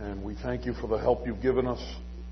And we thank you for the help you've given us.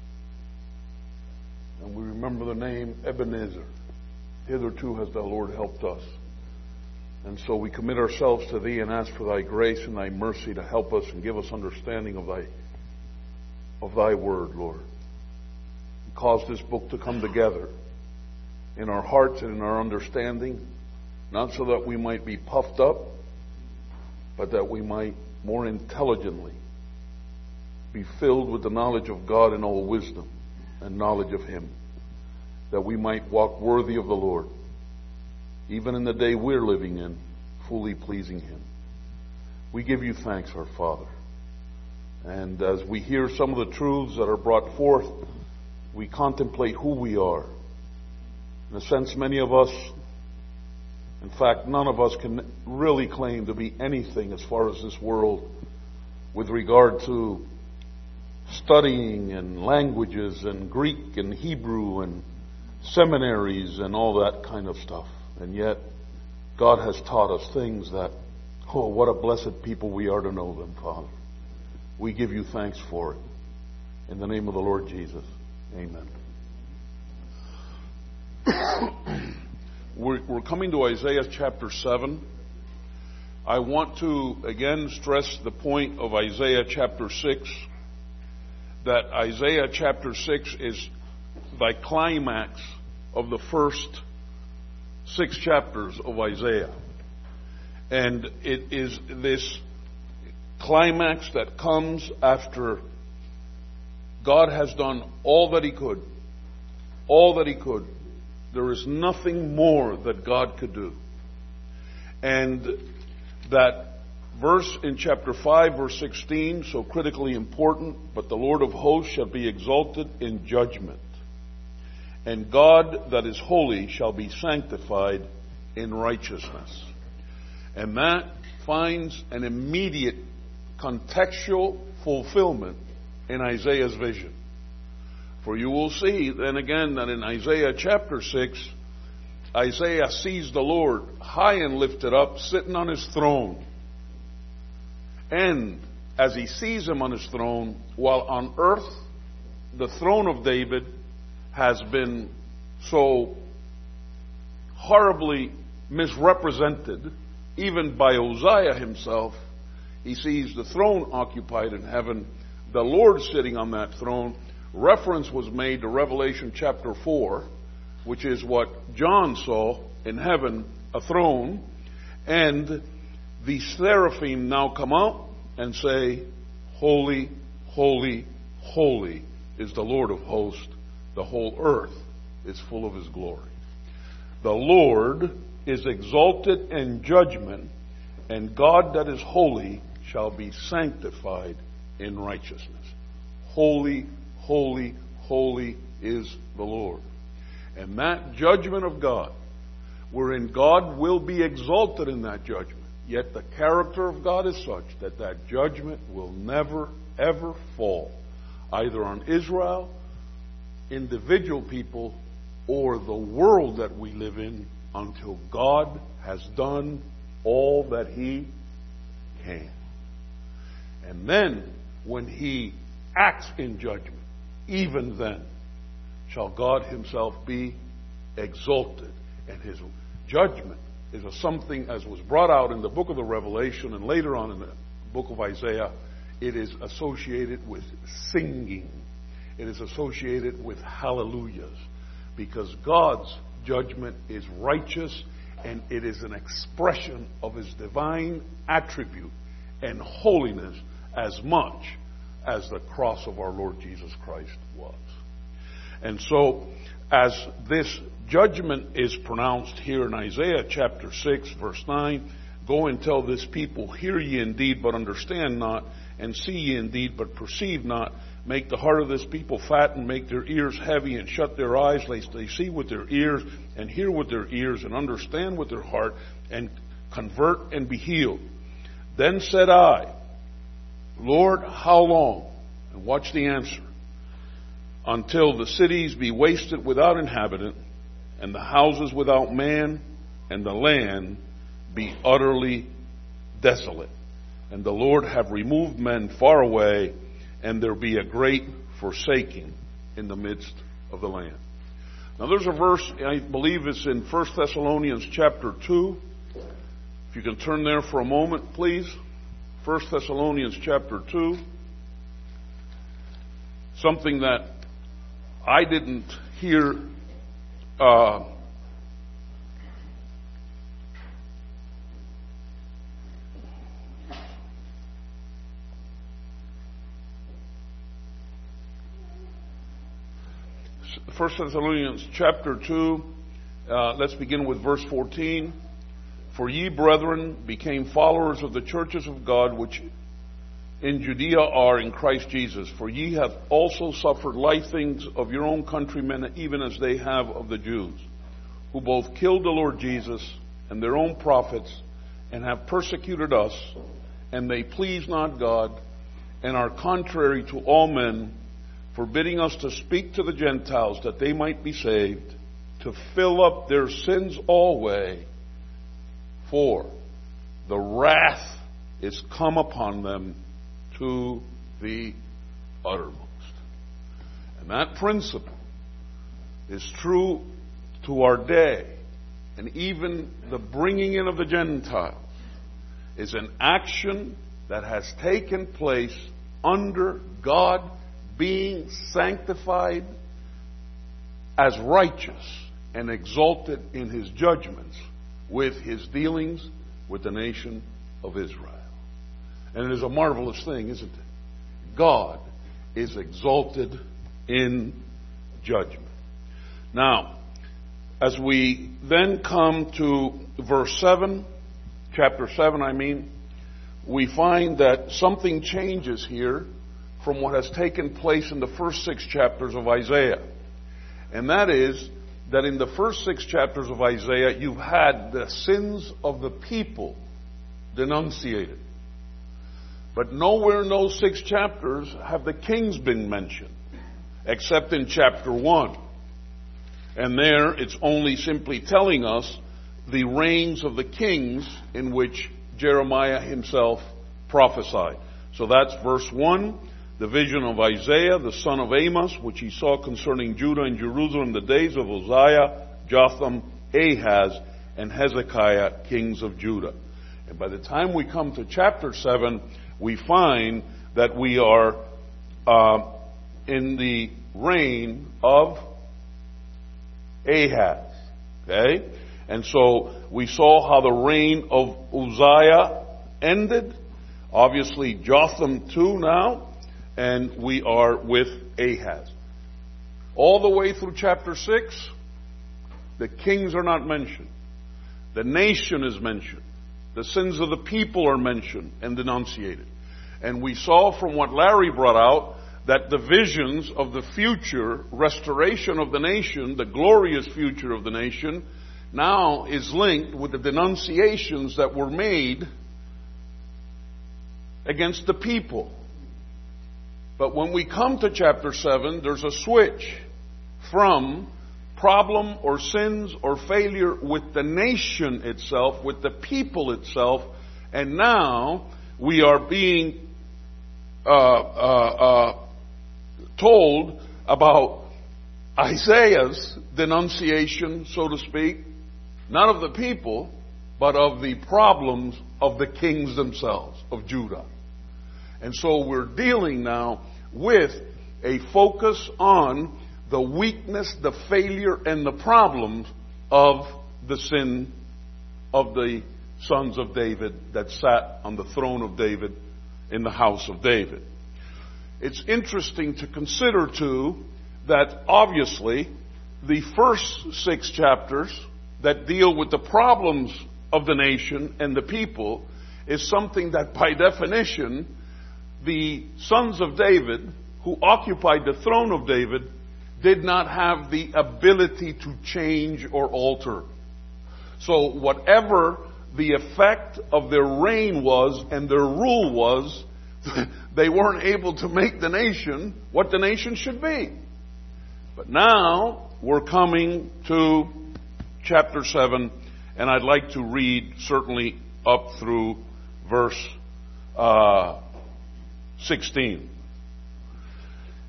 And we remember the name Ebenezer. Hitherto has the Lord helped us. And so we commit ourselves to Thee and ask for Thy grace and Thy mercy to help us and give us understanding of Thy word, Lord. Cause this book to come together in our hearts and in our understanding, not so that we might be puffed up, but that we might more intelligently be filled with the knowledge of God in all wisdom and knowledge of Him, that we might walk worthy of the Lord, even in the day we're living in, fully pleasing Him. We give you thanks, our Father. And as we hear some of the truths that are brought forth, we contemplate who we are. In a sense, many of us, in fact, none of us can really claim to be anything as far as this world with regard to studying and languages and Greek and Hebrew and seminaries and all that kind of stuff. And yet, God has taught us things that, oh, what a blessed people we are to know them, Father. We give you thanks for it. In the name of the Lord Jesus, amen. We're coming to Isaiah chapter 7. I want to again stress the point of Isaiah chapter 6, that Isaiah chapter 6 is the climax of the first 6 chapters of Isaiah. And it is this climax that comes after God has done all that He could. All that He could. There is nothing more that God could do. And that verse in chapter 5, verse 16, so critically important, but the Lord of hosts shall be exalted in judgment, and God that is holy shall be sanctified in righteousness. And that finds an immediate contextual fulfillment in Isaiah's vision. For you will see then again that in Isaiah chapter 6, Isaiah sees the Lord high and lifted up, sitting on His throne. And as he sees Him on His throne, while on earth the throne of David has been so horribly misrepresented, even by Uzziah himself, he sees the throne occupied in heaven, the Lord sitting on that throne. Reference was made to Revelation chapter 4, which is what John saw in heaven, a throne. And the seraphim now come out and say, Holy, holy, holy is the Lord of hosts. The whole earth is full of His glory. The Lord is exalted in judgment, and God that is holy shall be sanctified in righteousness. Holy, holy, holy is the Lord. And that judgment of God, wherein God will be exalted in that judgment, yet the character of God is such that that judgment will never, ever fall, either on Israel, individual people, or the world that we live in, until God has done all that He can. And then, when He acts in judgment, even then shall God Himself be exalted. And His judgment is something, as was brought out in the book of the Revelation and later on in the book of Isaiah, it is associated with singing. It is associated with hallelujahs, because God's judgment is righteous, and it is an expression of His divine attribute and holiness as much as the cross of our Lord Jesus Christ was. And so, as this judgment is pronounced here in Isaiah chapter 6, verse 9, go and tell this people, hear ye indeed, but understand not, and see ye indeed, but perceive not. Make the heart of this people fat, and make their ears heavy, and shut their eyes, lest they see with their ears, and hear with their ears, and understand with their heart, and convert and be healed. Then said I, Lord, how long? And watch the answer. Until the cities be wasted without inhabitant, and the houses without man, and the land be utterly desolate. And the Lord have removed men far away, and there be a great forsaking in the midst of the land. Now there's a verse, I believe it's in 1 Thessalonians chapter 2. If you can turn there for a moment, please. 1 Thessalonians chapter 2. Something that I didn't hear First Thessalonians chapter 2, let's begin with verse 14. For ye, brethren, became followers of the churches of God, which in Judea are in Christ Jesus. For ye have also suffered like things of your own countrymen, even as they have of the Jews, who both killed the Lord Jesus and their own prophets, and have persecuted us, and they please not God, and are contrary to all men, forbidding us to speak to the Gentiles that they might be saved, to fill up their sins always, for the wrath is come upon them to the uttermost. And that principle is true to our day. And even the bringing in of the Gentiles is an action that has taken place under God being sanctified as righteous and exalted in His judgments with His dealings with the nation of Israel. And it is a marvelous thing, isn't it? God is exalted in judgment. Now, as we then come to verse 7, chapter 7, we find that something changes here from what has taken place in the first 6 chapters of Isaiah. And that is that in the first 6 chapters of Isaiah, you've had the sins of the people denunciated. But nowhere in those 6 chapters have the kings been mentioned, except in chapter 1. And there it's only simply telling us the reigns of the kings in which Jeremiah himself prophesied. So that's verse 1. The vision of Isaiah, the son of Amos, which he saw concerning Judah and Jerusalem in the days of Uzziah, Jotham, Ahaz, and Hezekiah, kings of Judah. And by the time we come to chapter 7, we find that we are in the reign of Ahaz. Okay? And so we saw how the reign of Uzziah ended. Obviously Jotham too now. And we are with Ahaz. All the way through chapter 6, the kings are not mentioned. The nation is mentioned. The sins of the people are mentioned and denunciated. And we saw from what Larry brought out that the visions of the future restoration of the nation, the glorious future of the nation, now is linked with the denunciations that were made against the people. But when we come to chapter 7, there's a switch from problem or sins or failure with the nation itself, with the people itself, and now we are being told about Isaiah's denunciation, so to speak, not of the people, but of the problems of the kings themselves, of Judah. And so we're dealing now with a focus on the weakness, the failure, and the problems of the sin of the sons of David that sat on the throne of David in the house of David. It's interesting to consider, too, that obviously the first 6 chapters that deal with the problems of the nation and the people is something that by definition the sons of David, who occupied the throne of David, did not have the ability to change or alter. So whatever the effect of their reign was and their rule was, they weren't able to make the nation what the nation should be. But now we're coming to chapter 7, and I'd like to read certainly up through verse 16.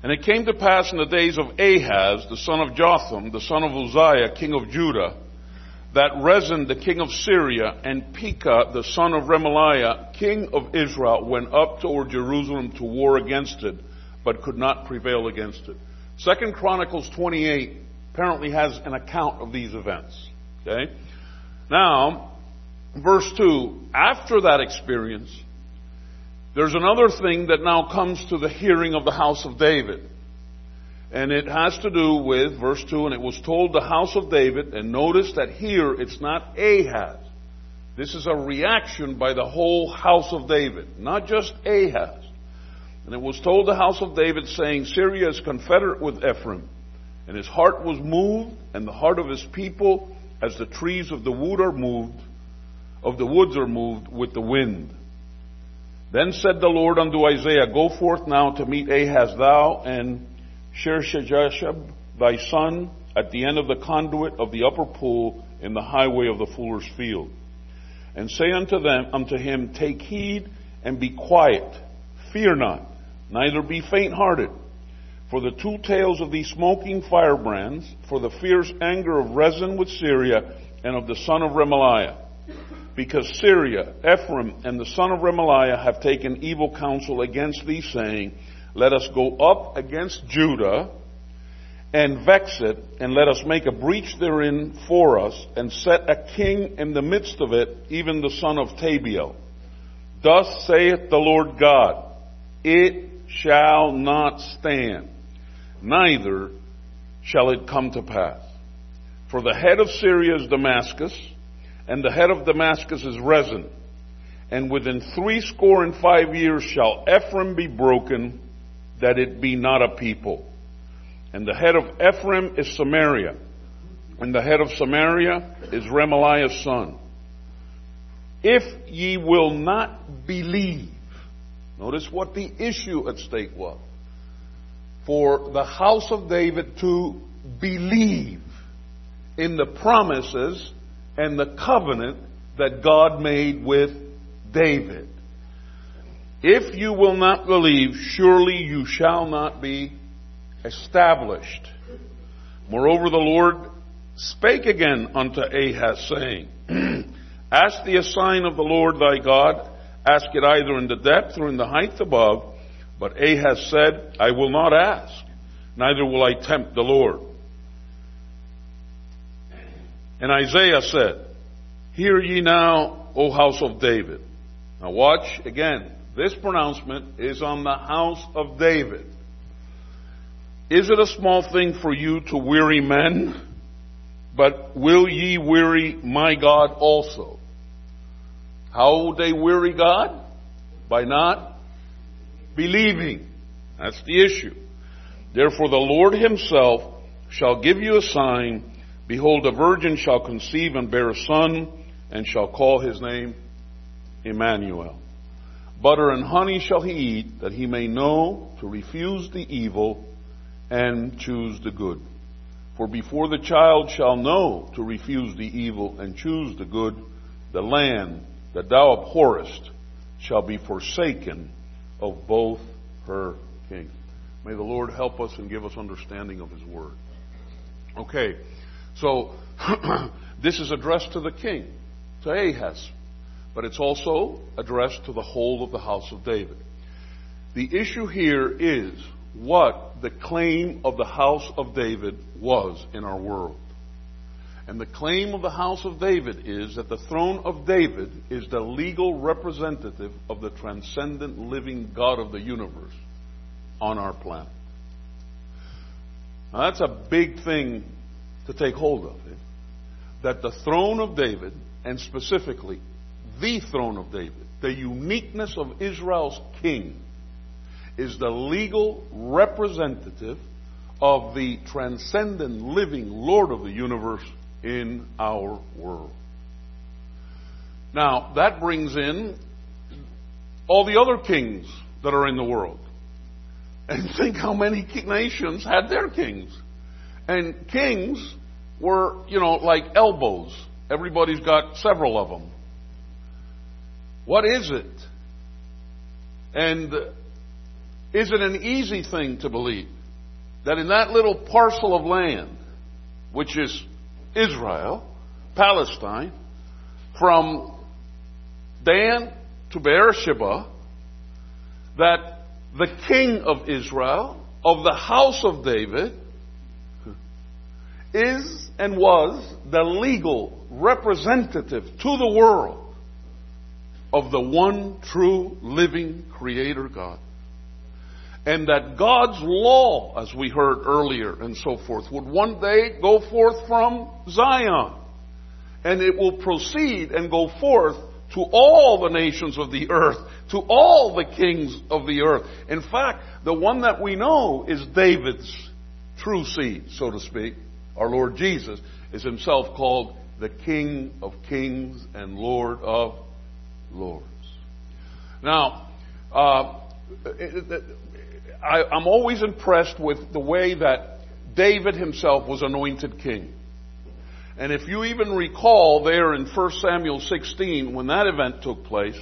And it came to pass in the days of Ahaz, the son of Jotham, the son of Uzziah, king of Judah, that Rezin, the king of Syria, and Pekah, the son of Remaliah, king of Israel, went up toward Jerusalem to war against it, but could not prevail against it. 2 Chronicles 28 apparently has an account of these events. Okay? Now, verse 2, after that experience, there's another thing that now comes to the hearing of the house of David. And it has to do with, verse 2, and it was told the house of David, and notice that here it's not Ahaz. This is a reaction by the whole house of David, not just Ahaz. And it was told the house of David, saying, Syria is confederate with Ephraim, and his heart was moved, and the heart of his people, as the trees of the woods are moved with the wind. Then said the Lord unto Isaiah, Go forth now to meet Ahaz, thou and Shear-Jashub thy son, at the end of the conduit of the upper pool in the highway of the fuller's field. And say unto him, Take heed and be quiet, fear not, neither be faint-hearted. For the two tails of these smoking firebrands, for the fierce anger of Rezin with Syria, and of the son of Remaliah. Because Syria, Ephraim, and the son of Remaliah have taken evil counsel against thee, saying, Let us go up against Judah, and vex it, and let us make a breach therein for us, and set a king in the midst of it, even the son of Tabiel. Thus saith the Lord God, It shall not stand, neither shall it come to pass. For the head of Syria is Damascus, and the head of Damascus is Rezin. And within 65 years shall Ephraim be broken, that it be not a people. And the head of Ephraim is Samaria, and the head of Samaria is Remaliah's son. If ye will not believe, notice what the issue at stake was. For the house of David to believe in the promises and the covenant that God made with David. If you will not believe, surely you shall not be established. Moreover, the Lord spake again unto Ahaz, saying, Ask thee a sign of the Lord thy God, ask it either in the depth or in the height above. But Ahaz said, I will not ask, neither will I tempt the Lord. And Isaiah said, Hear ye now, O house of David. Now watch again. This pronouncement is on the house of David. Is it a small thing for you to weary men? But will ye weary my God also? How would they weary God? By not believing. That's the issue. Therefore the Lord himself shall give you a sign. Behold, a virgin shall conceive and bear a son, and shall call his name Emmanuel. Butter and honey shall he eat, that he may know to refuse the evil and choose the good. For before the child shall know to refuse the evil and choose the good, the land that thou abhorrest shall be forsaken of both her kings. May the Lord help us and give us understanding of his word. Okay, so this is addressed to the king, to Ahaz, but it's also addressed to the whole of the house of David. The issue here is what the claim of the house of David was in our world. And the claim of the house of David is that the throne of David is the legal representative of the transcendent living God of the universe on our planet. Now that's a big thing to take hold of. That the throne of David, and specifically the throne of David, the uniqueness of Israel's king, is the legal representative of the transcendent living Lord of the universe in our world. Now, that brings in all the other kings that are in the world. And think how many nations had their kings. And kings were, like elbows. Everybody's got several of them. What is it? And Is it an easy thing to believe that in that little parcel of land, which is Israel, Palestine, from Dan to Beersheba, that the king of Israel, of the house of David, is and was the legal representative to the world of the one true living Creator God? And that God's law, as we heard earlier and so forth, would one day go forth from Zion. And it will proceed and go forth to all the nations of the earth, to all the kings of the earth. In fact, the one that we know is David's true seed, so to speak. Our Lord Jesus is himself called the King of Kings and Lord of Lords. Now, I'm always impressed with the way that David himself was anointed king. And if you even recall there in 1 Samuel 16, when that event took place,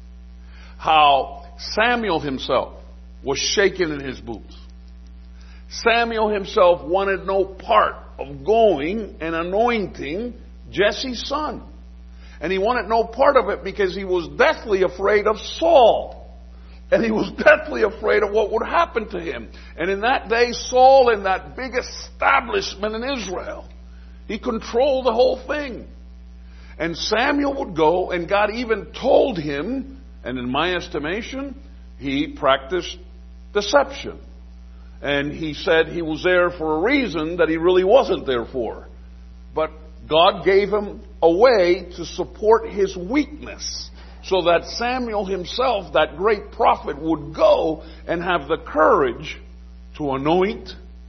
how Samuel himself was shaken in his boots. Samuel himself wanted no part of going and anointing Jesse's son. And he wanted no part of it because he was deathly afraid of Saul. And he was deathly afraid of what would happen to him. And in that day, Saul, in that big establishment in Israel, he controlled the whole thing. And Samuel would go, and God even told him, and in my estimation, he practiced deception. And he said he was there for a reason that he really wasn't there for. But God gave him a way to support his weakness, so that Samuel himself, that great prophet, would go and have the courage to anoint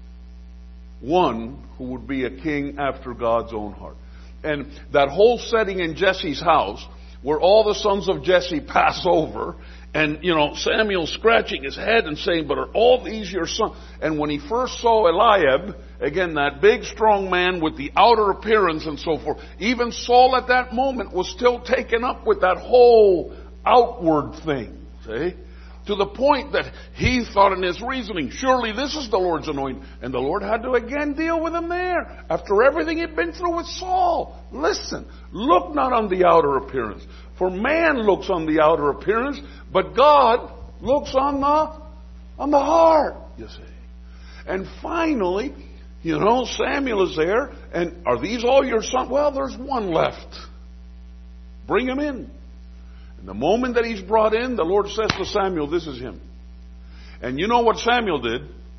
one who would be a king after God's own heart. And that whole setting in Jesse's house, where all the sons of Jesse pass over, and, Samuel scratching his head and saying, but are all these your sons? And when he first saw Eliab, again, that big, strong man with the outer appearance and so forth, even Saul at that moment was still taken up with that whole outward thing, see? To the point that he thought in his reasoning, surely this is the Lord's anointed. And the Lord had to again deal with him there. After everything he'd been through with Saul. Listen, look not on the outer appearance. For man looks on the outer appearance, but God looks on the heart, you see. And finally, Samuel is there, and are these all your sons? Well, there's one left. Bring him in. And the moment that he's brought in, the Lord says to Samuel, this is him. And you know what Samuel did?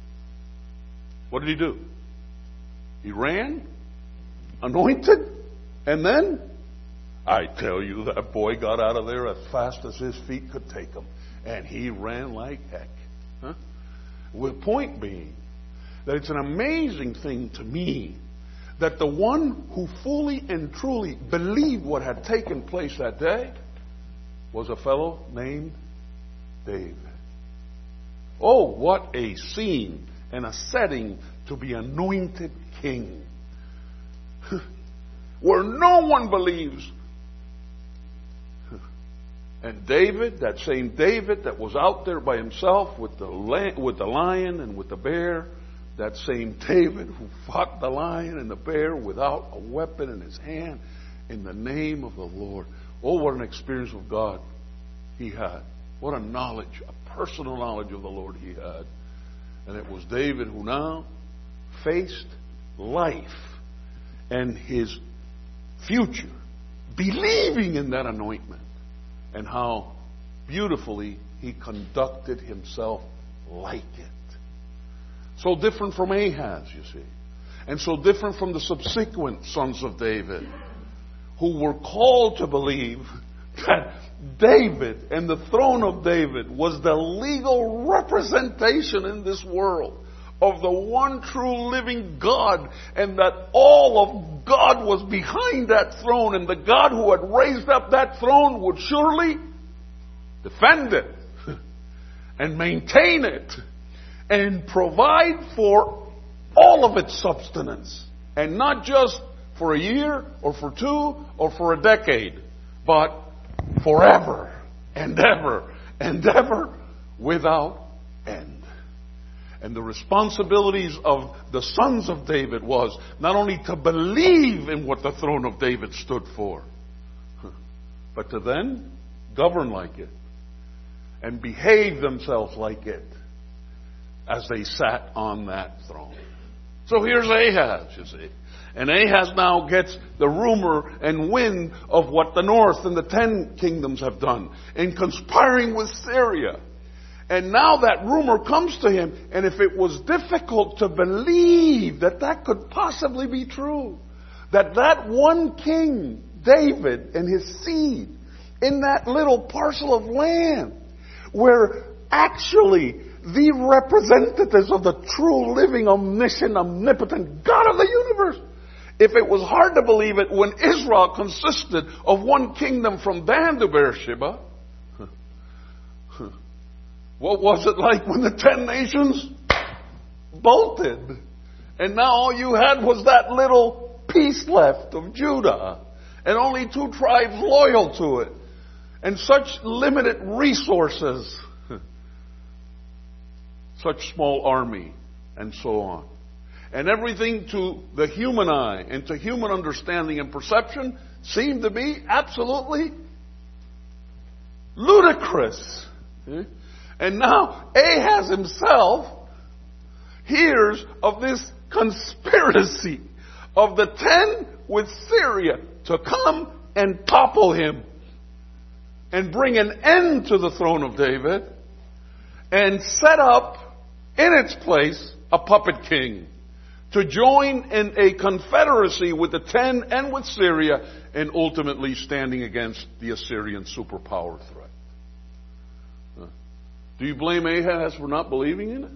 What did he do? He ran, anointed, and then, I tell you, that boy got out of there as fast as his feet could take him. And he ran like heck. With point being, that it's an amazing thing to me that the one who fully and truly believed what had taken place that day was a fellow named David. Oh, what a scene and a setting to be anointed king. Where no one believes. And David, that same David that was out there by himself with the lion and with the bear, that same David who fought the lion and the bear without a weapon in his hand, in the name of the Lord. Oh, what an experience with God he had. What a knowledge, a personal knowledge of the Lord he had. And it was David who now faced life and his future, believing in that anointment, and how beautifully he conducted himself like it. So different from Ahaz, you see. And so different from the subsequent sons of David, who were called to believe that David and the throne of David was the legal representation in this world of the one true living God, and that all of God was behind that throne, and the God who had raised up that throne would surely defend it and maintain it and provide for all of its substance, and not just for a year or for two or for a decade, but forever and ever and ever without end. And the responsibilities of the sons of David was not only to believe in what the throne of David stood for, but to then govern like it and behave themselves like it as they sat on that throne. So here's Ahaz, you see. And Ahaz now gets the rumor and wind of what the north and the 10 kingdoms have done in conspiring with Syria. And now that rumor comes to him, and if it was difficult to believe that that could possibly be true, that one king, David, and his seed, in that little parcel of land, were actually the representatives of the true, living, omniscient, omnipotent God of the universe. If it was hard to believe it when Israel consisted of one kingdom from Dan to Beersheba, what was it like when the 10 nations bolted? And now all you had was that little piece left of Judah, and only 2 tribes loyal to it, and such limited resources, such small army, and so on. And everything to the human eye and to human understanding and perception seemed to be absolutely ludicrous. And now Ahaz himself hears of this conspiracy of the 10 with Syria to come and topple him and bring an end to the throne of David and set up in its place a puppet king to join in a confederacy with the 10 and with Syria, and ultimately standing against the Assyrian superpower threat. Do you blame Ahaz for not believing in it?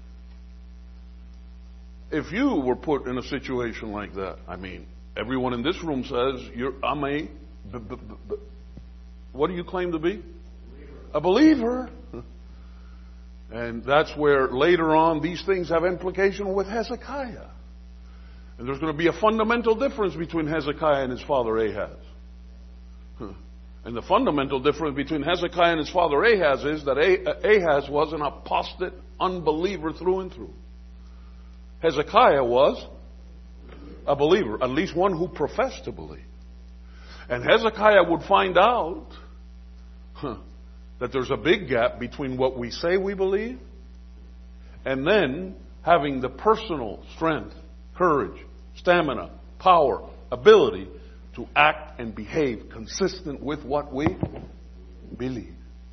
If you were put in a situation like that, I mean, everyone in this room says, what do you claim to be? A believer. And that's where later on these things have implication with Hezekiah. And there's going to be a fundamental difference between Hezekiah and his father Ahaz. And the fundamental difference between Hezekiah and his father Ahaz is that Ahaz was an apostate unbeliever through and through. Hezekiah was a believer, at least one who professed to believe. And Hezekiah would find out that there's a big gap between what we say we believe and then having the personal strength, courage, stamina, power, ability to act and behave consistent with what we believe.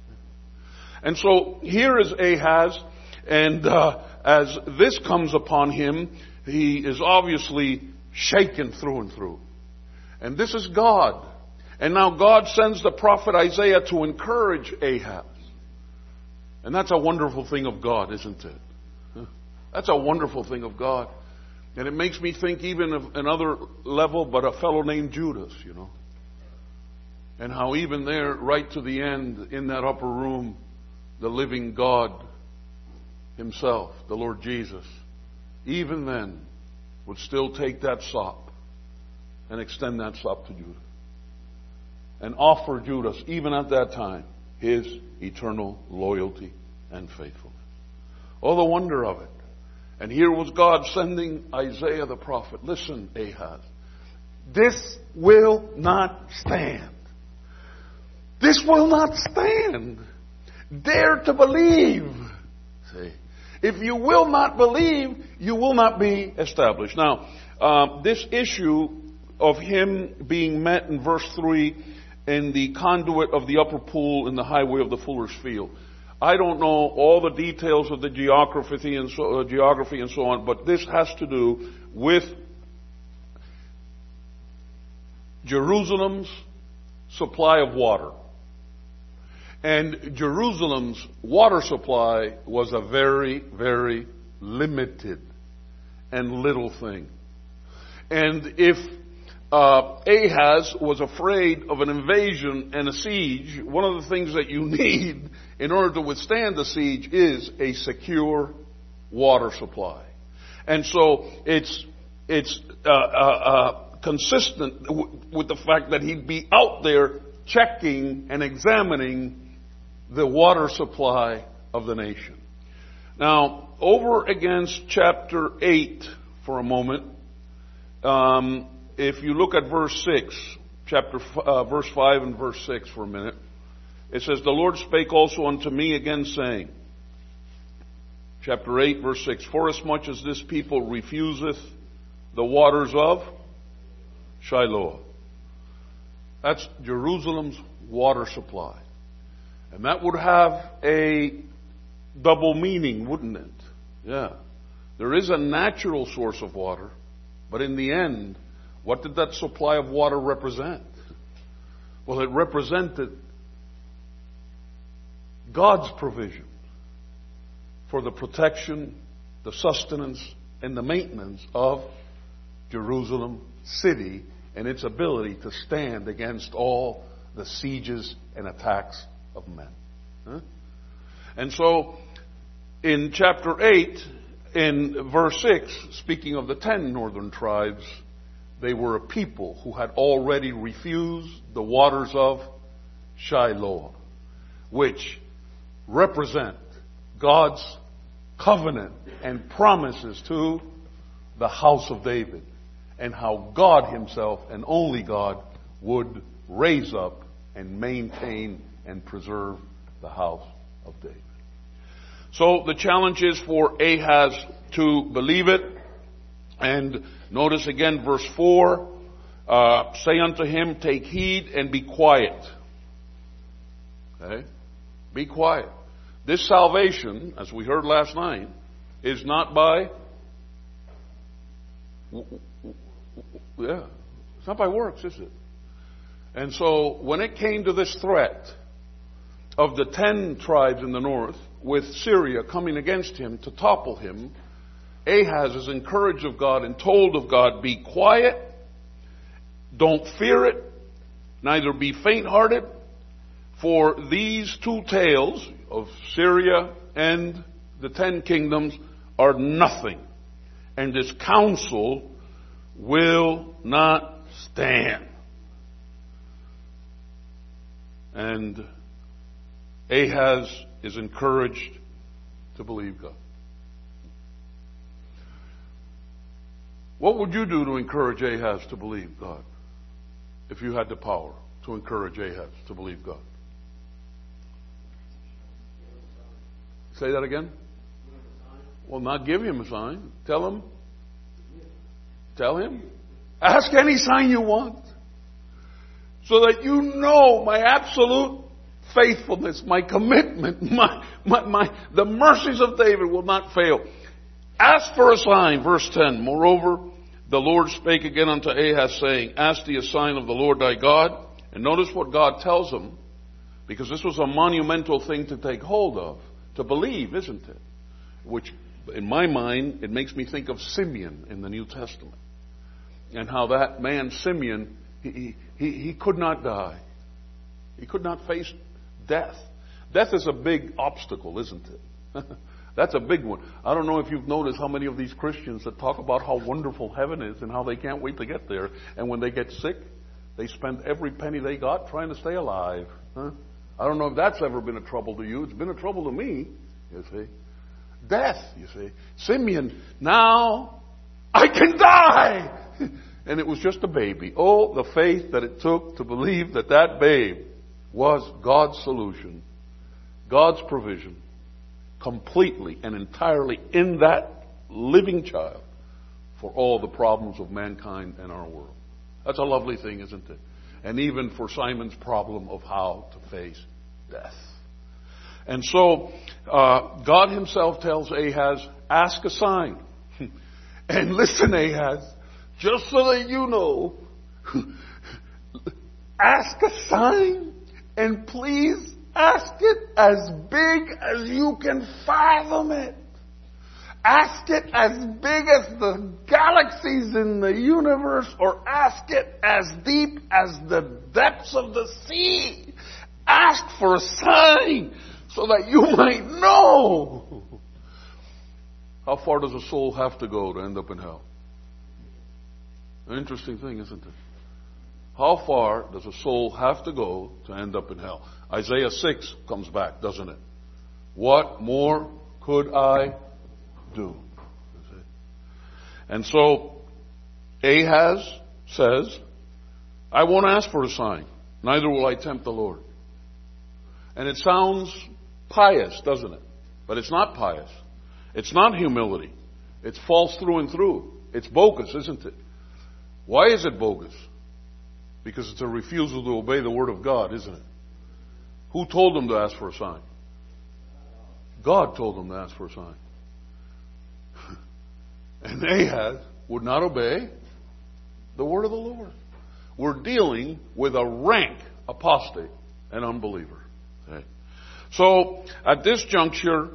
And so here is Ahaz, and as this comes upon him, he is obviously shaken through and through. And this is God. And now God sends the prophet Isaiah to encourage Ahaz. And that's a wonderful thing of God, isn't it? That's a wonderful thing of God. And it makes me think even of another level, but a fellow named Judas, you know. And how even there, right to the end, in that upper room, the living God himself, the Lord Jesus, even then, would still take that sop and extend that sop to Judas. And offer Judas, even at that time, his eternal loyalty and faithfulness. Oh, the wonder of it. And here was God sending Isaiah the prophet. Listen, Ahaz, this will not stand. This will not stand. Dare to believe. See, if you will not believe, you will not be established. Now, this issue of him being met in verse 3 in the conduit of the upper pool in the highway of the fuller's field. I don't know all the details of the geography and so on, but this has to do with Jerusalem's supply of water. And Jerusalem's water supply was a very, very limited and little thing. And if Ahaz was afraid of an invasion and a siege, one of the things that you need in order to withstand the siege is a secure water supply. And so it's consistent with the fact that he'd be out there checking and examining the water supply of the nation. Now, over against chapter 8 for a moment, if you look at verse 6, verse 5 and verse 6 for a minute, it says, the Lord spake also unto me again, saying, chapter 8, verse 6, forasmuch as this people refuseth the waters of Shiloah. That's Jerusalem's water supply. And that would have a double meaning, wouldn't it? Yeah. There is a natural source of water, but in the end, what did that supply of water represent? Well, it represented God's provision for the protection, the sustenance, and the maintenance of Jerusalem city and its ability to stand against all the sieges and attacks of men. Huh? And so, in chapter 8, in verse 6, speaking of the 10 northern tribes, they were a people who had already refused the waters of Shiloah, which represent God's covenant and promises to the house of David, and how God himself and only God would raise up and maintain and preserve the house of David. So the challenge is for Ahaz to believe it. And notice again verse 4, say unto him, take heed and be quiet. Okay? Be quiet. This salvation, as we heard last night, is not by it's not by works, is it? And so when it came to this threat of the 10 tribes in the north with Syria coming against him to topple him, Ahaz is encouraged of God and told of God, be quiet, don't fear it, neither be faint-hearted, for these 2 tales of Syria and the 10 kingdoms are nothing, and this counsel will not stand. And Ahaz is encouraged to believe God. What would you do to encourage Ahaz to believe God? If you had the power to encourage Ahaz to believe God. Say that again? Well, not give him a sign. Tell him. Tell him. Ask any sign you want. So that you know my absolute faithfulness, my commitment, the mercies of David will not fail. Ask for a sign, verse 10. Moreover, the Lord spake again unto Ahaz, saying, ask thee a sign of the Lord thy God. And notice what God tells him, because this was a monumental thing to take hold of, to believe, isn't it? Which, in my mind, it makes me think of Simeon in the New Testament. And how that man, Simeon, he could not die. He could not face death. Death is a big obstacle, isn't it? That's a big one. I don't know if you've noticed how many of these Christians that talk about how wonderful heaven is and how they can't wait to get there. And when they get sick, they spend every penny they got trying to stay alive. Huh? I don't know if that's ever been a trouble to you. It's been a trouble to me, you see. Death, you see. Simeon, now I can die! And it was just a baby. Oh, the faith that it took to believe that that babe was God's solution, God's provision, completely and entirely in that living child for all the problems of mankind and our world. That's a lovely thing, isn't it? And even for Simon's problem of how to face death. And so, God himself tells Ahaz, ask a sign. And listen, Ahaz, just so that you know, ask a sign, and please ask it as big as you can fathom it. Ask it as big as the galaxies in the universe, or ask it as deep as the depths of the sea. Ask for a sign so that you might know. How far does a soul have to go to end up in hell? An interesting thing, isn't it? How far does a soul have to go to end up in hell? Isaiah 6 comes back, doesn't it? What more could I do? And so Ahaz says, I won't ask for a sign, neither will I tempt the Lord. And it sounds pious, doesn't it? But it's not pious. It's not humility. It's false through and through. It's bogus, isn't it? Why is it bogus? Because it's a refusal to obey the Word of God, isn't it? Who told them to ask for a sign? God told them to ask for a sign. And Ahaz would not obey the Word of the Lord. We're dealing with a rank apostate and unbeliever. Okay. So, at this juncture,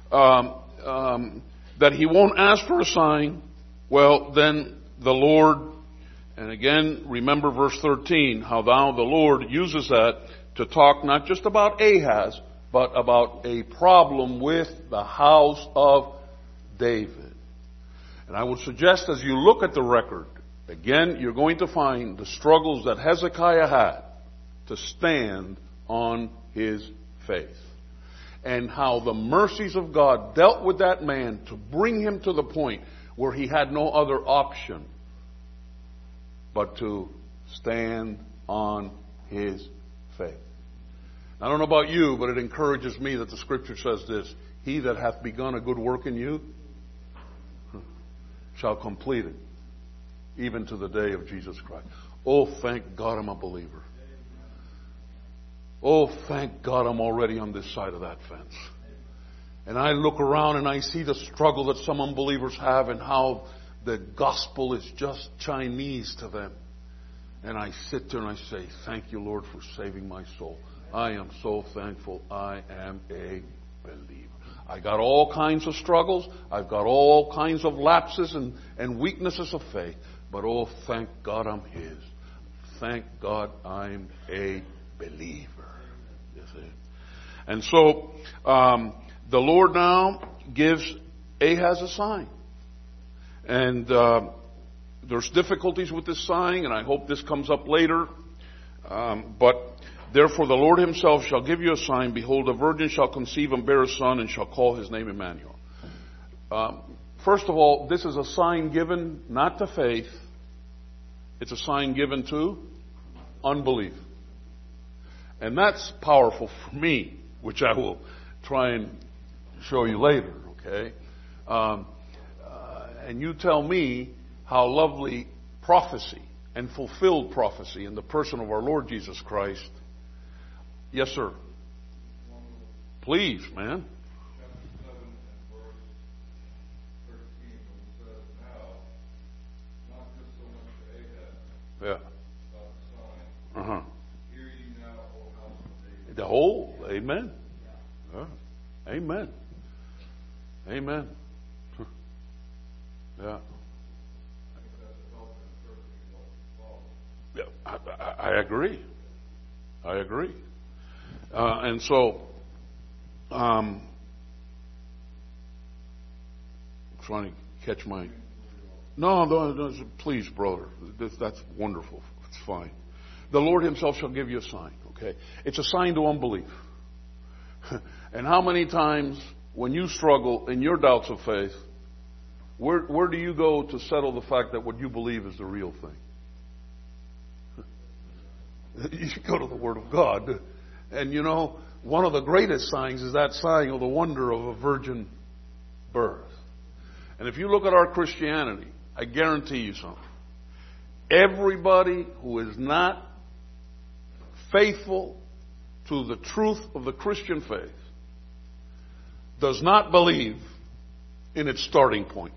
that he won't ask for a sign, well, then the Lord, and again, remember verse 13, how now the Lord uses that to talk not just about Ahaz, but about a problem with the house of David. And I would suggest as you look at the record, again, you're going to find the struggles that Hezekiah had to stand on his faith. And how the mercies of God dealt with that man to bring him to the point where he had no other option but to stand on his faith. I don't know about you, but it encourages me that the Scripture says this: He that hath begun a good work in you shall complete it, even to the day of Jesus Christ. Oh, thank God I'm a believer. Oh, thank God I'm already on this side of that fence. And I look around and I see the struggle that some unbelievers have and how the gospel is just Chinese to them. And I sit there and I say, thank you, Lord, for saving my soul. I am so thankful I am a believer. I got all kinds of struggles. I've got all kinds of lapses and weaknesses of faith. But oh, thank God I'm His. Thank God I'm a believer. And so, the Lord now gives Ahaz a sign. And there's difficulties with this sign, and I hope this comes up later. But therefore the Lord Himself shall give you a sign. Behold, a virgin shall conceive and bear a son, and shall call his name Emmanuel. First of all, this is a sign given not to faith. It's a sign given to unbelief. And that's powerful for me, which I will try and show you later, okay? And you tell me how lovely prophecy and fulfilled prophecy in the person of our Lord Jesus Christ. Yes, sir. Please, man. Yeah. Uh-huh. The whole, amen. Amen. Amen. Yeah. Yeah, I agree. I agree. And so, I'm trying to catch my. No, please, brother. That's wonderful. It's fine. The Lord Himself shall give you a sign. Okay, it's a sign to unbelief. And how many times when you struggle in your doubts of faith, where do you go to settle the fact that what you believe is the real thing? You go to the Word of God. And you know, one of the greatest signs is that sign of the wonder of a virgin birth. And if you look at our Christianity, I guarantee you something. Everybody who is not faithful to the truth of the Christian faith does not believe in its starting point.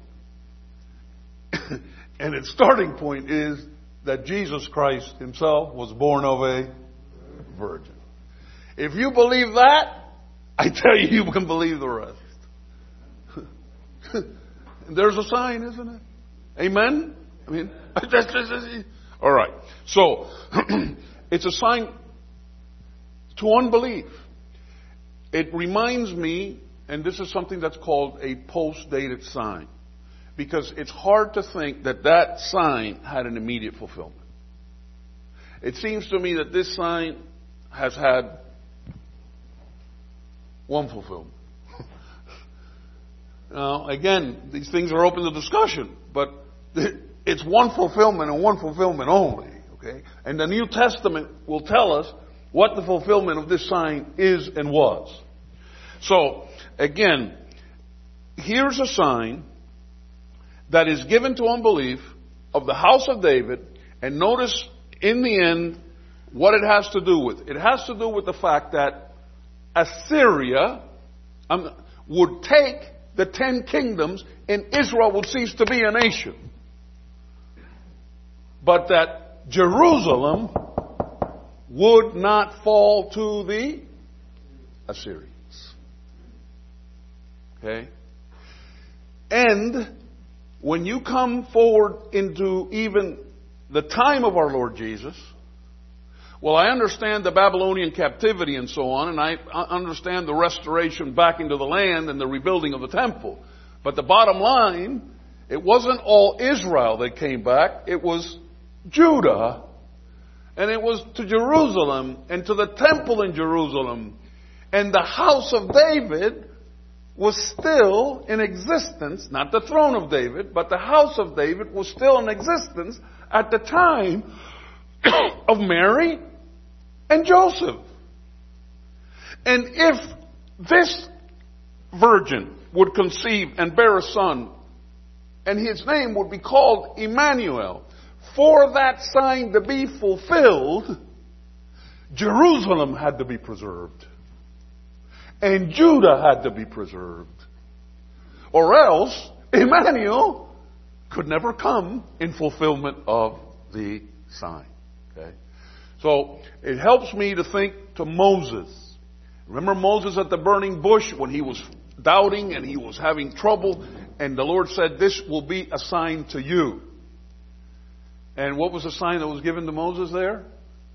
And its starting point is that Jesus Christ Himself was born of a virgin. If you believe that, I tell you, you can believe the rest. There's a sign, isn't it? Amen? I mean, all right. So, it's a sign to unbelief. It reminds me, and this is something that's called a post-dated sign, because it's hard to think that that sign had an immediate fulfillment. It seems to me that this sign has had one fulfillment. Now, again, these things are open to discussion, but it's one fulfillment and one fulfillment only. Okay? And the New Testament will tell us what the fulfillment of this sign is and was. So, again, here's a sign that is given to unbelief of the house of David, and notice in the end what it has to do with. It has to do with the fact that Assyria would take the 10 kingdoms and Israel would cease to be a nation. But that Jerusalem would not fall to the Assyrians. Okay? And when you come forward into even the time of our Lord Jesus, well, I understand the Babylonian captivity and so on, and I understand the restoration back into the land and the rebuilding of the temple. But the bottom line, it wasn't all Israel that came back. It was Judah. And it was to Jerusalem and to the temple in Jerusalem. And the house of David was still in existence, not the throne of David, but the house of David was still in existence at the time of Mary and Joseph. And if this virgin would conceive and bear a son, and his name would be called Emmanuel, for that sign to be fulfilled, Jerusalem had to be preserved. And Judah had to be preserved. Or else, Emmanuel could never come in fulfillment of the sign. Okay? So, it helps me to think to Moses. Remember Moses at the burning bush when he was doubting and he was having trouble, and the Lord said, "This will be a sign to you." And what was the sign that was given to Moses there?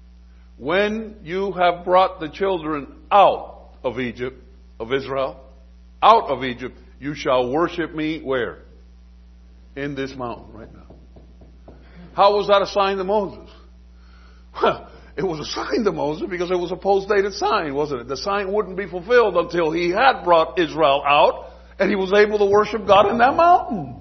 When you have brought the children out of Egypt, of Israel, out of Egypt, you shall worship me where? In this mountain right now. How was that a sign to Moses? Well, it was a sign to Moses because it was a post-dated sign, wasn't it? The sign wouldn't be fulfilled until he had brought Israel out and he was able to worship God in that mountain.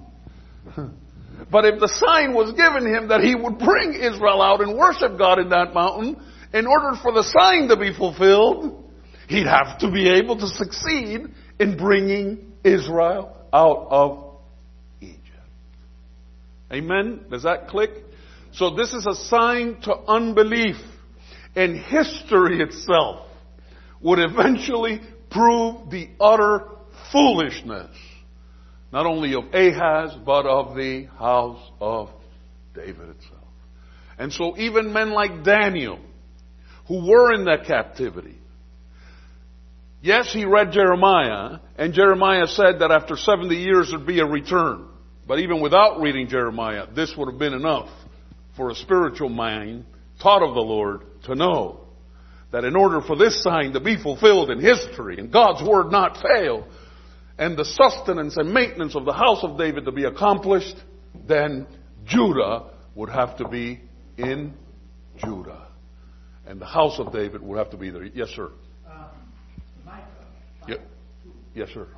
But if the sign was given him that he would bring Israel out and worship God in that mountain, in order for the sign to be fulfilled, he'd have to be able to succeed in bringing Israel out of Egypt. Amen? Does that click? So this is a sign to unbelief. And history itself would eventually prove the utter foolishness, not only of Ahaz, but of the house of David itself. And so even men like Daniel, who were in that captivity, yes, he read Jeremiah, and Jeremiah said that after 70 years there'd be a return. But even without reading Jeremiah, this would have been enough for a spiritual mind taught of the Lord to know that in order for this sign to be fulfilled in history and God's word not fail, and the sustenance and maintenance of the house of David to be accomplished, then Judah would have to be in Judah. And the house of David would have to be there. Yes, sir. Micah. Yep. Yes, sir.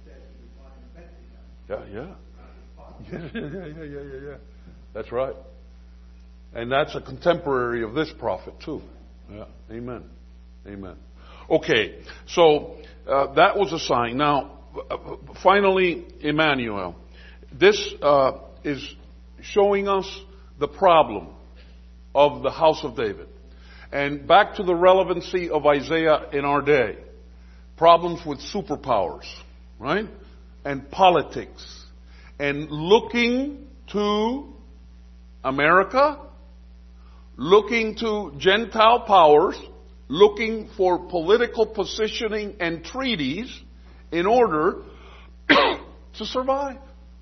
Yeah. Yeah. That's right. And that's a contemporary of this prophet too. Yeah. Amen. Okay. So that was a sign. Now, finally, Emmanuel. This is showing us the problem of the house of David. And back to the relevancy of Isaiah in our day. Problems with superpowers, right? And politics. And looking to America, looking to Gentile powers, looking for political positioning and treaties in order to survive.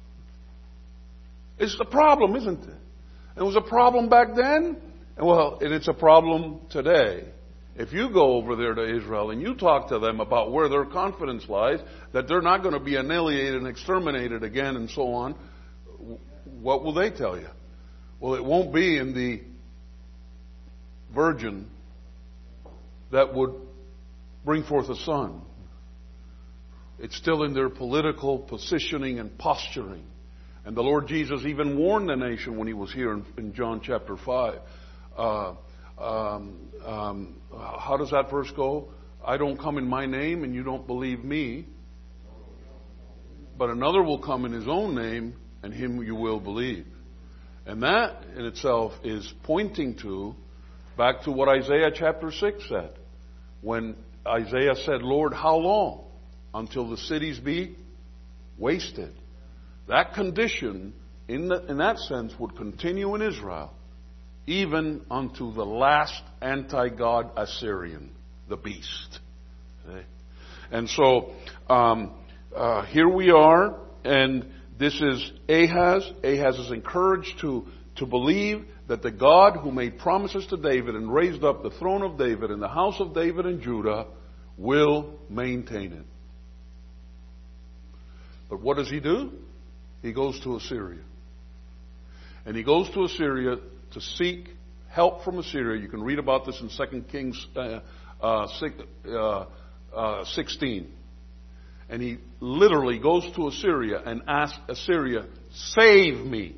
It's a problem, isn't it? It was a problem back then, and it's a problem today. If you go over there to Israel and you talk to them about where their confidence lies, that they're not going to be annihilated and exterminated again and so on, what will they tell you? Well, it won't be in the virgin that would bring forth a son. It's still in their political positioning and posturing. And the Lord Jesus even warned the nation when He was here in John chapter 5. How does that verse go? I don't come in my name and you don't believe me. But another will come in his own name and him you will believe. And that in itself is pointing to, back to what Isaiah chapter 6 said. When Isaiah said, Lord, how long? Until the cities be wasted. That condition, in that sense, would continue in Israel, even unto the last anti-God Assyrian, the beast. Okay? And so, here we are, and this is Ahaz. Ahaz is encouraged to believe that the God who made promises to David and raised up the throne of David and the house of David and Judah will maintain it. But what does he do? He goes to Assyria. And he goes to Assyria to seek help from Assyria. You can read about this in 2 Kings 16. And he literally goes to Assyria and asks Assyria, save me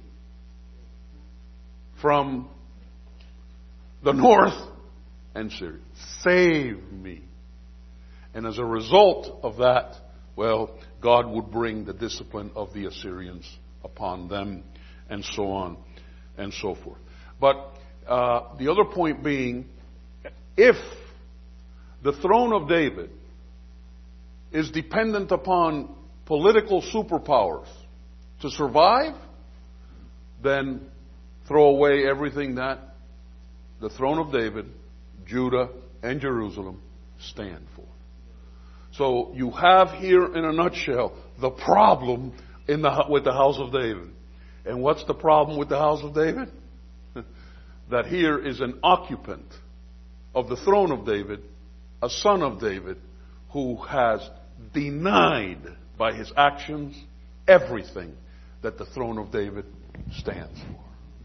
from the north and Syria. Save me. And as a result of that, well, God would bring the discipline of the Assyrians upon them, and so on and so forth. But the other point being, if the throne of David is dependent upon political superpowers to survive, then throw away everything that the throne of David, Judah, and Jerusalem stand for. So you have here, in a nutshell, the problem with the house of David. And what's the problem with the house of David? That here is an occupant of the throne of David, a son of David, who has denied by his actions everything that the throne of David stands for.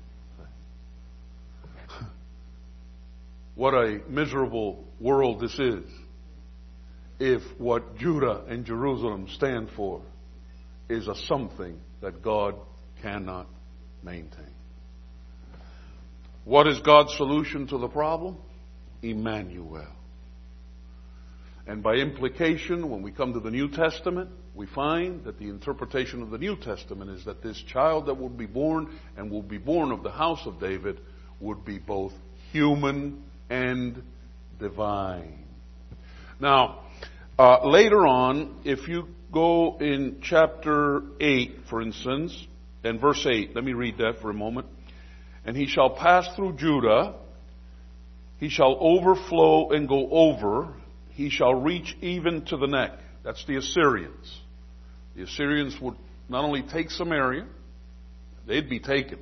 What a miserable world this is if what Judah and Jerusalem stand for is a something that God cannot maintain. What is God's solution to the problem? Emmanuel. And by implication, when we come to the New Testament, we find that the interpretation of the New Testament is that this child that will be born and will be born of the house of David would be both human and divine. Now, later on, if you go in chapter 8, for instance, and verse 8, let me read that for a moment. And he shall pass through Judah, he shall overflow and go over, he shall reach even to the neck. That's the Assyrians. The Assyrians would not only take Samaria, they'd be taken,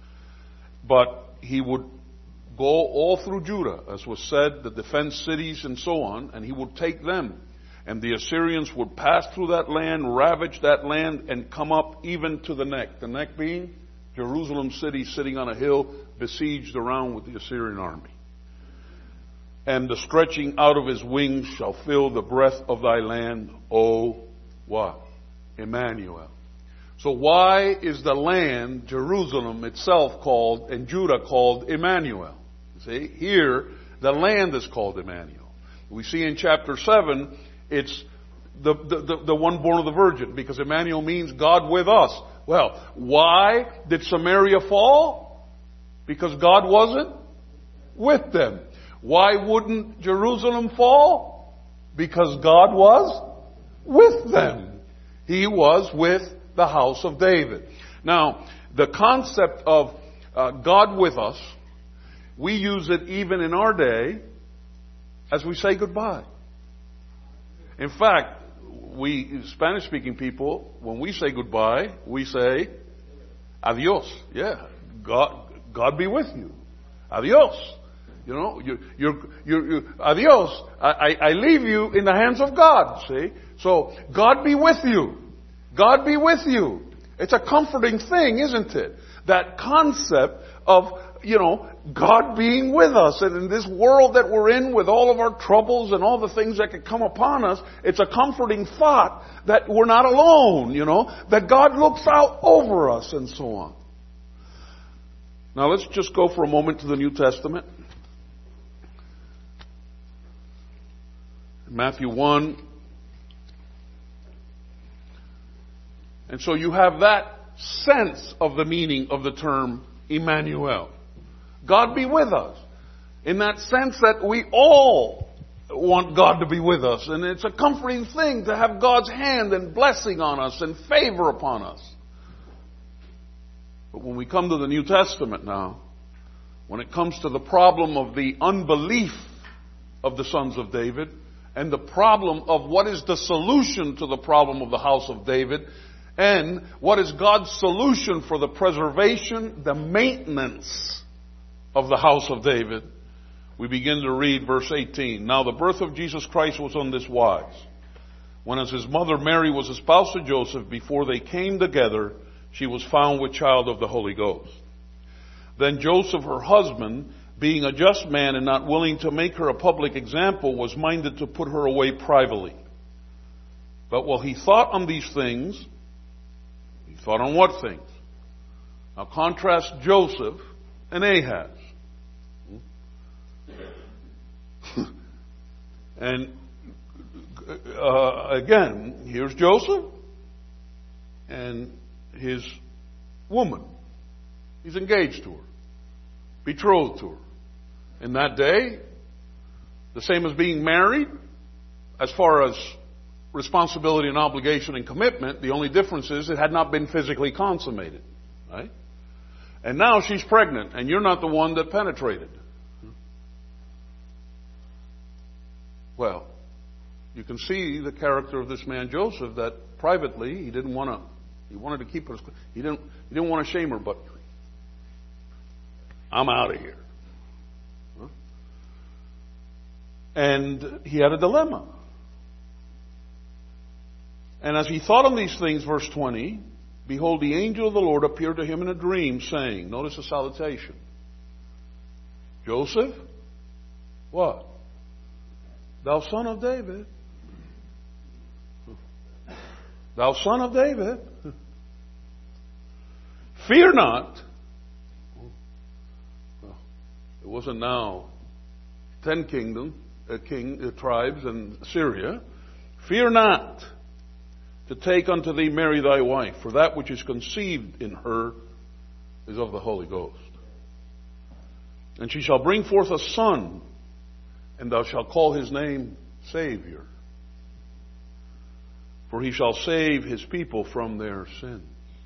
but he would go all through Judah, as was said, the defense cities and so on, and he would take them. And the Assyrians would pass through that land, ravage that land, and come up even to the neck. The neck being Jerusalem city sitting on a hill, besieged around with the Assyrian army. And the stretching out of his wings shall fill the breadth of thy land, O what? Emmanuel. So why is the land, Jerusalem itself, called, and Judah called Emmanuel? See, here, the land is called Emmanuel. We see in chapter 7, it's the one born of the Virgin, because Emmanuel means God with us. Well, why did Samaria fall? Because God wasn't with them. Why wouldn't Jerusalem fall? Because God was with them. He was with the house of David. Now, the concept of God with us, we use it even in our day as we say goodbye. In fact, we Spanish-speaking people, when we say goodbye, we say adios. Yeah, God be with you. Adios. You know, you're adios. I leave you in the hands of God. See, so God be with you. God be with you. It's a comforting thing, isn't it? That concept of, God being with us. And in this world that we're in with all of our troubles and all the things that could come upon us, it's a comforting thought that we're not alone, that God looks out over us and so on. Now let's just go for a moment to the New Testament. Matthew 1. And so you have that sense of the meaning of the term Emmanuel. God be with us. In that sense that we all want God to be with us. And it's a comforting thing to have God's hand and blessing on us and favor upon us. But when we come to the New Testament now, when it comes to the problem of the unbelief of the sons of David, and the problem of what is the solution to the problem of the house of David, and what is God's solution for the preservation, the maintenance of the house of David, we begin to read verse 18. Now the birth of Jesus Christ was on this wise. When as his mother Mary was espoused to Joseph, before they came together, she was found with child of the Holy Ghost. Then Joseph, her husband, being a just man and not willing to make her a public example, was minded to put her away privately. But while he thought on these things, he thought on what things? Now contrast Joseph and Ahaz. And again, here's Joseph and his woman. He's engaged to her, betrothed to her. In that day, the same as being married, as far as responsibility and obligation and commitment, the only difference is it had not been physically consummated. Right? And now she's pregnant, and you're not the one that penetrated. Well, you can see the character of this man Joseph, that privately he wanted to keep her. He didn't want to shame her, but I'm out of here. Huh? And he had a dilemma. And as he thought on these things, verse 20, behold, the angel of the Lord appeared to him in a dream, saying, notice the salutation. Joseph, what? Thou son of David. Thou son of David. Fear not. Well, it wasn't now 10 tribes in Syria. Fear not to take unto thee Mary thy wife, for that which is conceived in her is of the Holy Ghost. And she shall bring forth a son, and thou shalt call his name Savior. For he shall save his people from their sins.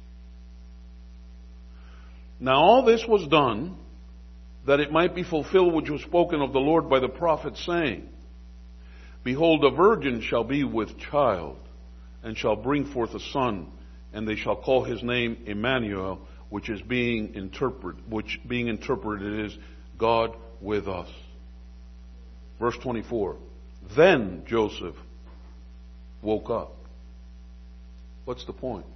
Now all this was done, that it might be fulfilled which was spoken of the Lord by the prophet, saying, behold, a virgin shall be with child, and shall bring forth a son, and they shall call his name Emmanuel, which being interpreted is God with us. Verse 24. Then Joseph woke up. What's the point?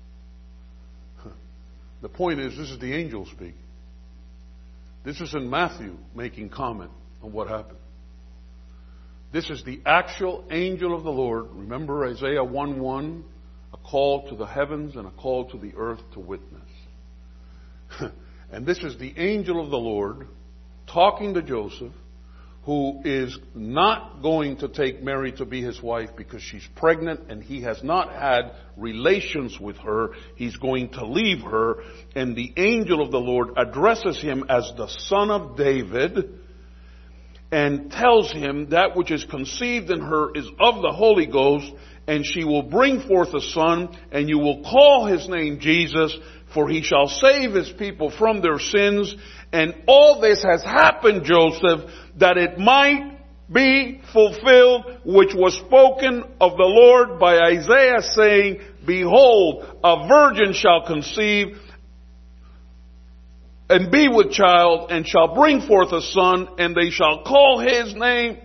The point is, this is the angel speaking. This isn't Matthew making comment on what happened. This is the actual angel of the Lord. Remember Isaiah 1:1, a call to the heavens and a call to the earth to witness. And this is the angel of the Lord talking to Joseph, who is not going to take Mary to be his wife because she's pregnant and he has not had relations with her. He's going to leave her. And the angel of the Lord addresses him as the son of David and tells him that which is conceived in her is of the Holy Ghost, and she will bring forth a son, and you will call his name Jesus, for he shall save his people from their sins. And all this has happened, Joseph, that it might be fulfilled, which was spoken of the Lord by Isaiah, saying, behold, a virgin shall conceive and be with child, and shall bring forth a son, and they shall call his name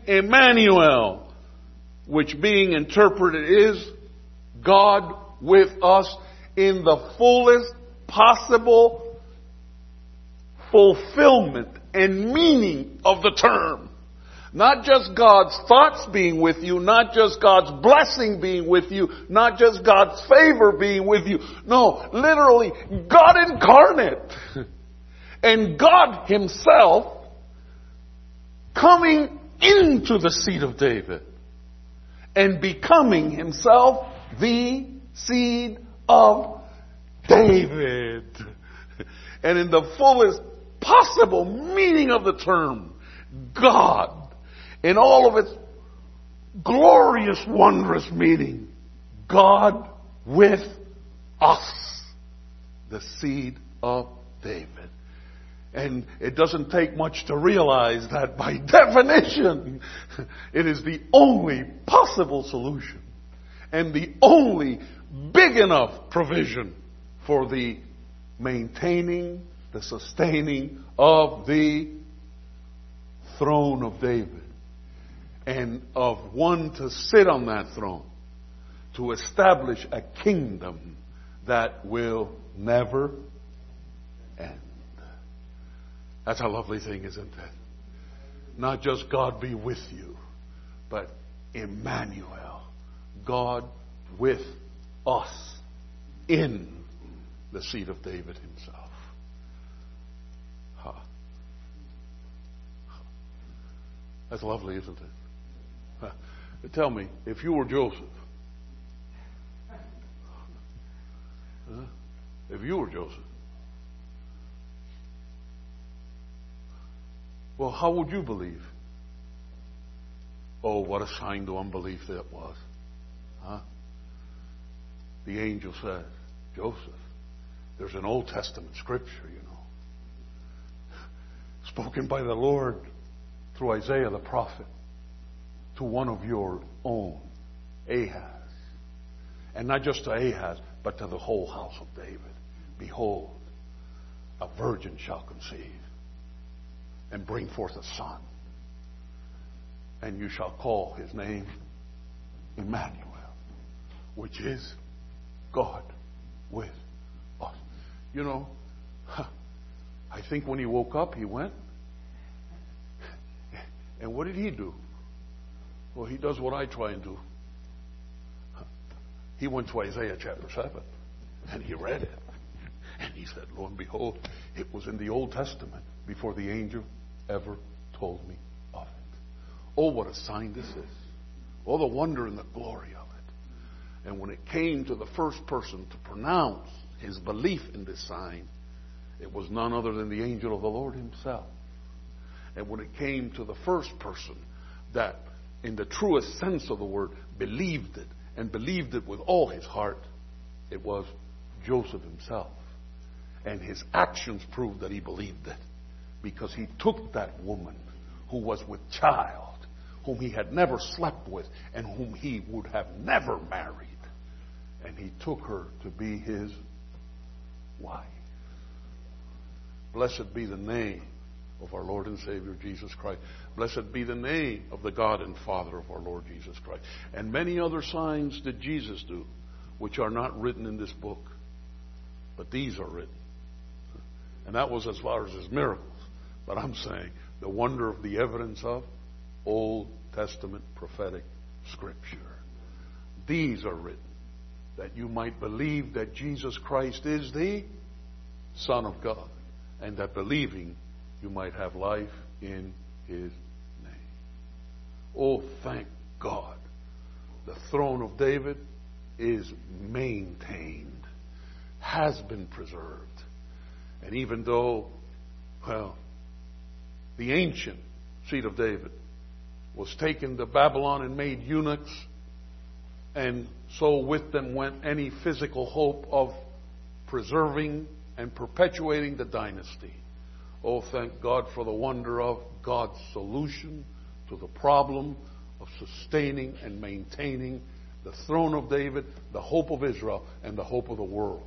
Emmanuel, which being interpreted is God with us. in the fullest possible fulfillment and meaning of the term. Not just God's thoughts being with you, not just God's blessing being with you, not just God's favor being with you. No, literally, God incarnate. And God Himself coming into the seed of David and becoming Himself the seed of David. And in the fullest possible meaning of the term, God, in all of its glorious, wondrous meaning, God with us, the seed of David. And it doesn't take much to realize that by definition, it is the only possible solution and the only big enough provision for the maintaining, the sustaining of the throne of David, and of one to sit on that throne, to establish a kingdom that will never end. That's a lovely thing, isn't it? Not just God be with you, but Emmanuel, God with us in the seed of David Himself. That's lovely, isn't it? Tell me, if you were Joseph, if you were Joseph, well, how would you believe? Oh, what a sign to unbelief that was. The angel says, Joseph, there's an Old Testament scripture, you know, spoken by the Lord through Isaiah the prophet to one of your own, Ahaz. And not just to Ahaz, but to the whole house of David. Behold, a virgin shall conceive and bring forth a son. And you shall call his name Emmanuel, which is God with us. You know, I think when he woke up, he went. And what did he do? Well, he does what I try and do. He went to Isaiah chapter 7 and he read it. And he said, lo and behold, it was in the Old Testament before the angel ever told me of it. Oh, what a sign this is. Oh, the wonder and the glory of it. And when it came to the first person to pronounce his belief in this sign, it was none other than the angel of the Lord Himself. And when it came to the first person that, in the truest sense of the word, believed it, and believed it with all his heart, it was Joseph himself. And his actions proved that he believed it, because he took that woman who was with child, whom he had never slept with, and whom he would have never married, and he took her to be his wife. Blessed be the name of our Lord and Savior Jesus Christ. Blessed be the name of the God and Father of our Lord Jesus Christ. And many other signs did Jesus do, which are not written in this book, but these are written. And that was as far as His miracles. But I'm saying the wonder of the evidence of Old Testament prophetic Scripture. These are written that you might believe that Jesus Christ is the Son of God, and that believing you might have life in His name. Oh, thank God. The throne of David is maintained, has been preserved. And even though, well, the ancient seed of David was taken to Babylon and made eunuchs, and so with them went any physical hope of preserving and perpetuating the dynasty. Oh, thank God for the wonder of God's solution to the problem of sustaining and maintaining the throne of David, the hope of Israel, and the hope of the world.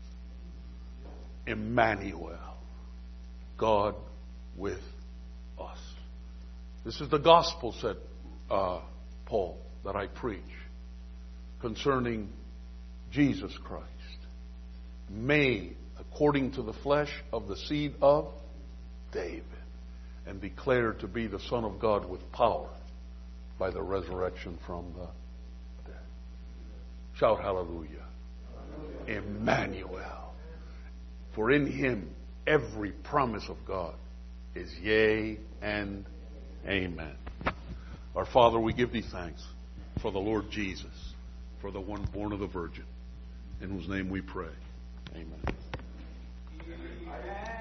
Emmanuel, God with us. This is the gospel, said Paul, that I preach concerning Jesus Christ. made according to the flesh of the seed of David, and declared to be the Son of God with power by the resurrection from the dead. Shout hallelujah. Emmanuel. For in him every promise of God is yea and amen. Our Father, we give thee thanks for the Lord Jesus, for the one born of the Virgin, in whose name we pray. Amen.